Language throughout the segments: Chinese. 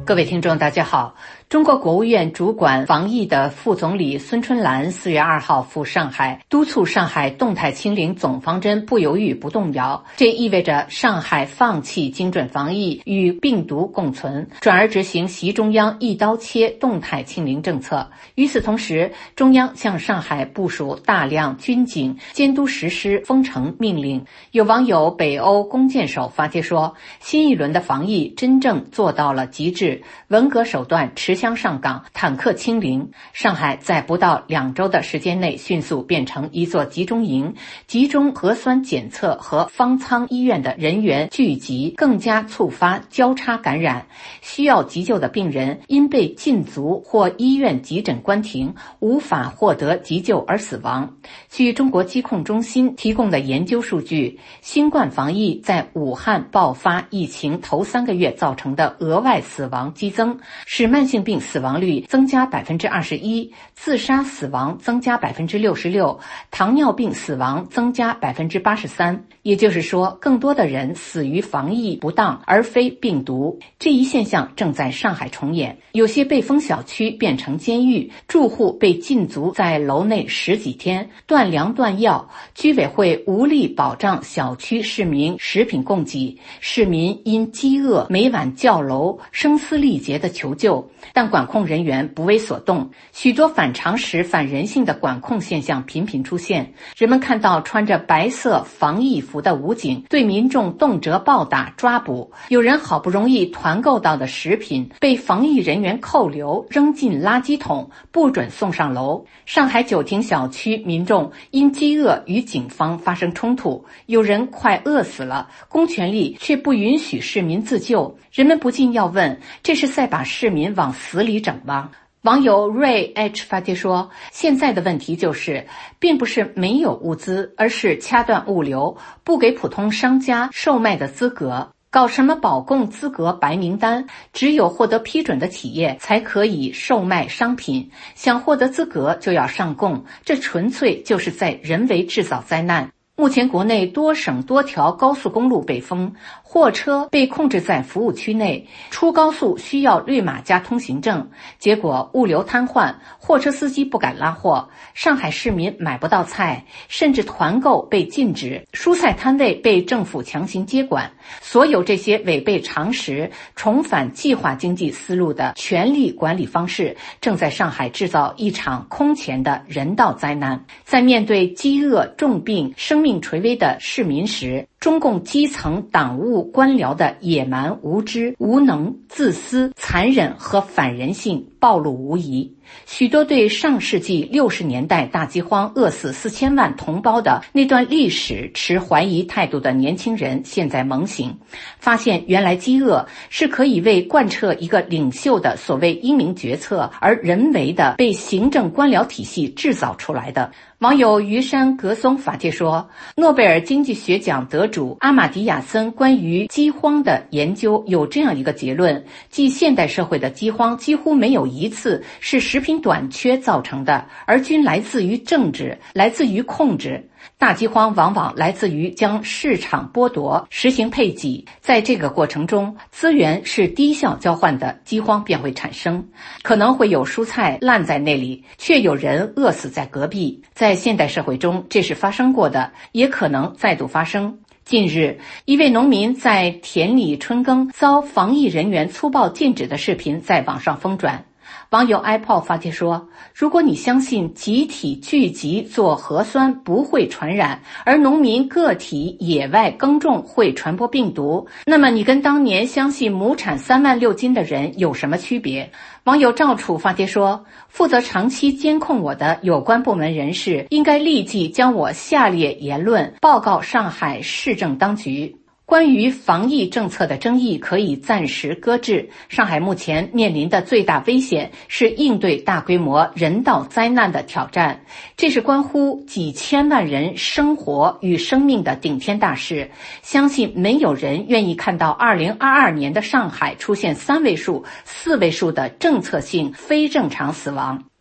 各位听众大家好，中国国务院主管防疫的副总理孙春兰4月2号赴上海，督促上海动态清零总方针不犹豫不动摇。这意味着上海放弃精准防疫与病毒共存，转而执行习中央一刀切动态清零政策。与此同时，中央向上海部署大量军警，监督实施封城命令。有网友北欧弓箭手发帖说，新一轮的防疫真正做到了极致，文革手段持枪上岗，坦克清零。上海在不到2周的时间内迅速变成一座集中营，集中核酸检测和方舱医院的人员聚集，更加触发交叉感染。需要急救的病人因被禁足或医院急诊关停，无法获得急救而死亡。据中国疾控中心提供的研究数据，新冠防疫在武汉爆发疫情头3个月造成的额外死亡激增，使慢性病死亡率增加 21%， 自杀死亡增加 66%， 糖尿病死亡增加 83%。 也就是说，更多的人死于防疫不当而非病毒。这一现象正在上海重演，有些被封小区变成监狱，住户被禁足在楼内10几天，断粮断药，居委会无力保障小区市民食品供给，市民因饥饿每晚叫楼，声嘶力竭的求救，但管控人员不为所动。许多反常识、反人性的管控现象频频出现。人们看到穿着白色防疫服的武警对民众动辄暴打抓捕，有人好不容易团购到的食品被防疫人员扣留，扔进垃圾桶，不准送上楼。上海九亭小区民众因饥饿与警方发生冲突，有人快饿死了，公权力却不允许市民自救。人们不禁要问，这是在把市民往死里整吗？网友 Ray H 发帖说，现在的问题就是并不是没有物资，而是掐断物流，不给普通商家售卖的资格。搞什么保供资格白名单，只有获得批准的企业才可以售卖商品，想获得资格就要上供，这纯粹就是在人为制造灾难。目前国内多省多条高速公路被封，货车被控制在服务区内，出高速需要绿码加通行证，结果物流瘫痪，货车司机不敢拉货，上海市民买不到菜，甚至团购被禁止，蔬菜摊位被政府强行接管。所有这些违背常识、重返计划经济思路的权力管理方式，正在上海制造一场空前的人道灾难。在面对饥饿、重病、生命垂危的市民时，中共基层党务官僚的野蛮、无知、无能、自私、残忍和反人性暴露无遗。许多对上世纪60年代大饥荒饿死4000万同胞的那段历史持怀疑态度的年轻人现在猛醒，发现原来饥饿是可以为贯彻一个领袖的所谓英明决策而人为的被行政官僚体系制造出来的。网友于山格松法帖说，诺贝尔经济学奖得主阿马迪亚森关于饥荒的研究有这样一个结论，即现代社会的饥荒几乎没有一次是食品短缺造成的，而均来自于政治，来自于控制。大饥荒往往来自于将市场剥夺，实行配给，在这个过程中，资源是低效交换的，饥荒便会产生。可能会有蔬菜烂在那里，却有人饿死在隔壁。在现代社会中，这是发生过的，也可能再度发生。近日，一位农民在田里春耕遭防疫人员粗暴禁止的视频在网上疯转。网友 iPod 发帖说，如果你相信集体聚集做核酸不会传染，而农民个体野外耕种会传播病毒，那么你跟当年相信亩产3万6斤的人有什么区别？网友赵楚发帖说，负责长期监控我的有关部门人士应该立即将我下列言论报告上海市政当局。关于防疫政策的争议可以暂时搁置，上海目前面临的最大危险是应对大规模人道灾难的挑战，这是关乎几千万人生活与生命的顶天大事。相信没有人愿意看到2022年的上海出现3位数、4位数的政策性非正常死亡。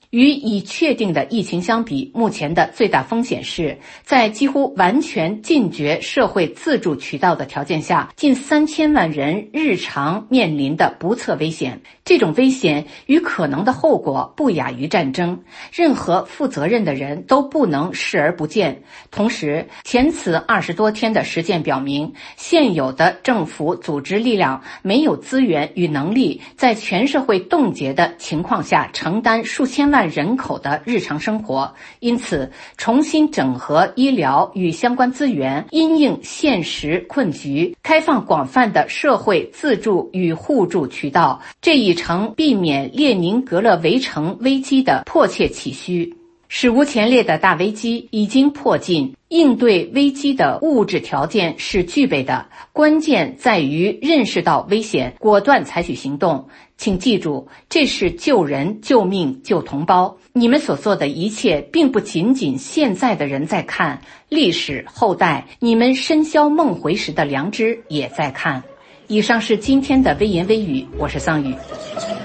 与已确定的疫情相比，目前的最大风险是在几乎完全禁绝社会自助渠道的条件下，近3000万人日常面临的不测危险。这种危险与可能的后果不亚于战争，任何负责任的人都不能视而不见。同时，前此20多天的实践表明，现有的政府组织力量没有资源与能力在全社会冻结的情况下承担数千万人口的日常生活，因此重新整合医疗与相关资源，因应现实困局，开放广泛的社会自助与互助渠道，这已成避免列宁格勒围城危机的迫切启需。史无前例的大危机已经迫近，应对危机的物质条件是具备的，关键在于认识到危险，果断采取行动。请记住，这是救人、救命、救同胞。你们所做的一切，并不仅仅现在的人在看，历史后代，你们深宵梦回时的良知也在看。以上是今天的微言微语，我是桑宇。